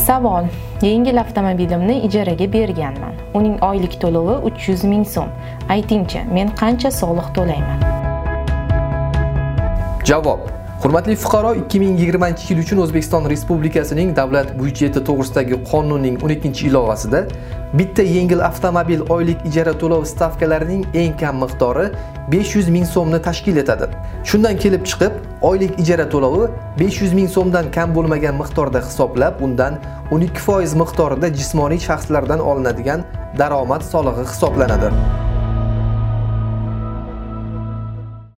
Savol: yengil avtomobilimni ijaraga berganman. Uning oylik to'lovi 300 ming so'm. Aytingchi, men qancha soliq to'layman? Javob: Hurmatli fuqaro, 2020-yil uchun O'zbekiston Respublikasining davlat byudjeti to'g'risidagi qonunning 12-ilovasida bitta yengil avtomobil oylik ijara to'lovi stavkalarining eng kam miqdori 500 ming so'mni tashkil etadi. Shundan kelib chiqib, oylik ijara to'lovi 500 ming so'mdan kam bo'lmagan miqdorda hisoblab, undan 12% miqdorida jismoniy shaxslardan olinadigan daromad solig'i hisoblanadi.